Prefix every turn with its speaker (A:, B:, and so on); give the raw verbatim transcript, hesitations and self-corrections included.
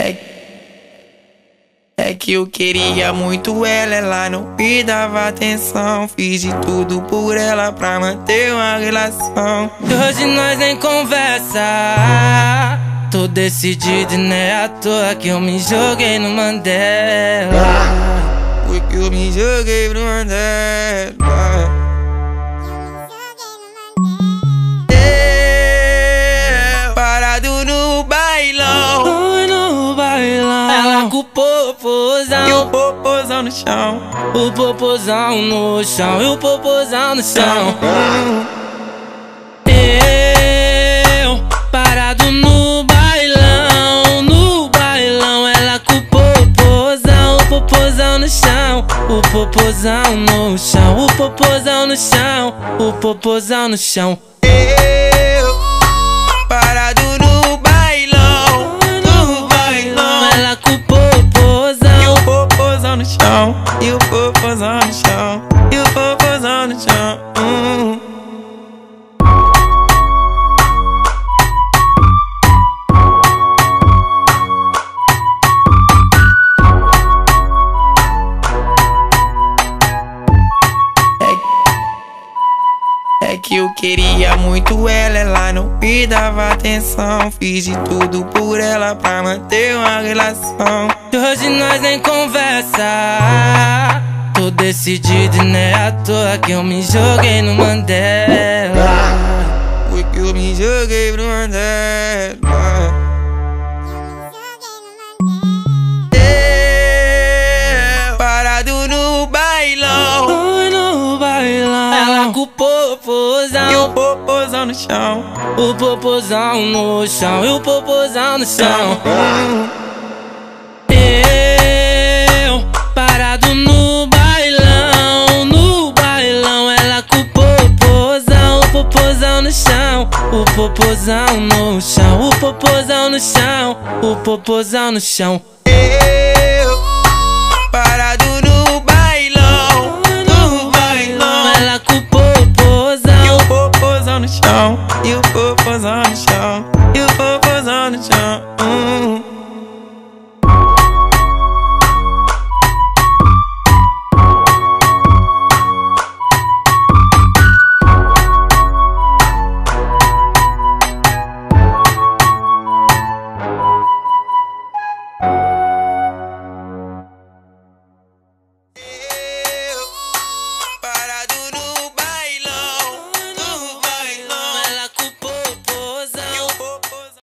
A: É, é que eu queria muito ela, ela não me dava atenção. Fiz de tudo por ela pra manter uma relação.
B: E hoje nós nem conversa. Tô decidido e não é à toa que eu me joguei no Mandela.
A: Foi que eu me joguei pro Mandela. Eu, parado no bailão,
B: Oi, no bailão. Ela com o popozão
A: e o popozão no chão.
B: O popozão no chão. E o popozão no chão. Eu, parado no bailão. No bailão. Ela com o popozão. O popozão no chão. O popozão no chão. O popozão no chão. O popozão no chão.
A: Eu, parado no bailão, no bailão.
B: Ela com o popozão.
A: E o popozão no chão. E o popozão no chão. E o popozão no chão. Hum. É que eu queria muito ela, ela não me dava atenção. Fiz de tudo por ela pra manter uma relação.
B: E hoje nós nem conversa. Tô decidido e não é à toa que eu me joguei no Mandela.
A: Foi que eu me joguei pro Mandela. Eu, parado no bailão,
B: Oi, no bailão. Ela com o popozão.
A: e o popozão no chão.
B: O popozão no chão. E o popozão no chão. Eu, parado no bailão. No bailão. Ela com o popozão. O popozão no chão. O popozão no chão. O popozão no chão. O popozão no chão.
A: Eu, parado no bailão, no bailão.
B: Ela com o popozão.
A: E o popozão no chão. E o popozão no chão. E o popozão no chão.